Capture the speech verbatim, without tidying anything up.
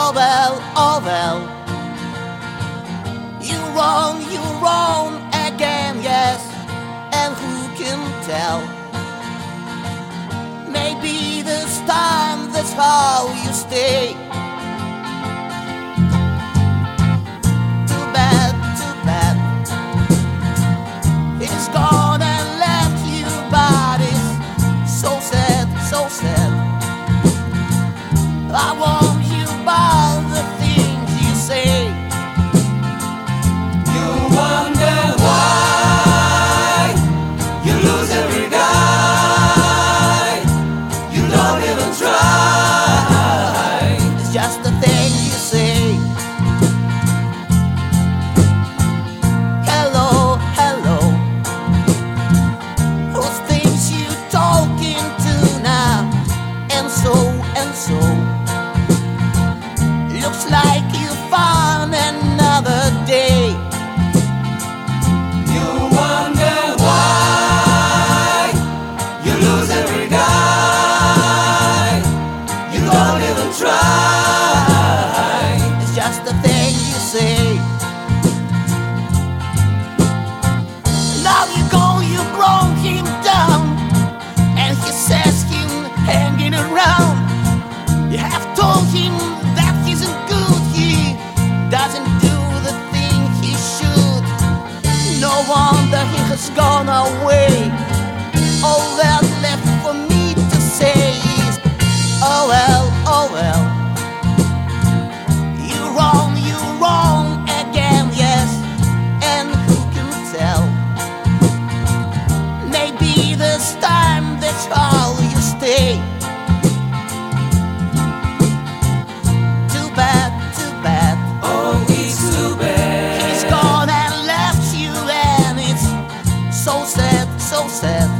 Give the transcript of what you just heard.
Oh well, oh well. You wrong, you wrong again, yes. And who can tell? Maybe this time that's how you stay. Too bad, too bad. It's gone and left you, but it's so sad, so sad. I warn you about the things you say. You wonder why you lose every guy. You don't even try. It's just the thing you say. Hello, hello. Whose things you talking to now? And so, and so. Looks like you found another day. You wonder why you lose every guy. You don't even try. It's just the thing you say. Now you go, you brought him down, and he says him hanging around. You have told him that he's isn't good, he doesn't do the thing he should. No wonder he has gone away. All that's left for me to say is, oh well, oh well. You wrong, you wrong again, yes. And who can tell? Maybe this time that's how you stay. Too bad, too bad. Oh, it's too bad. He's gone and left you, and it's so sad, so sad.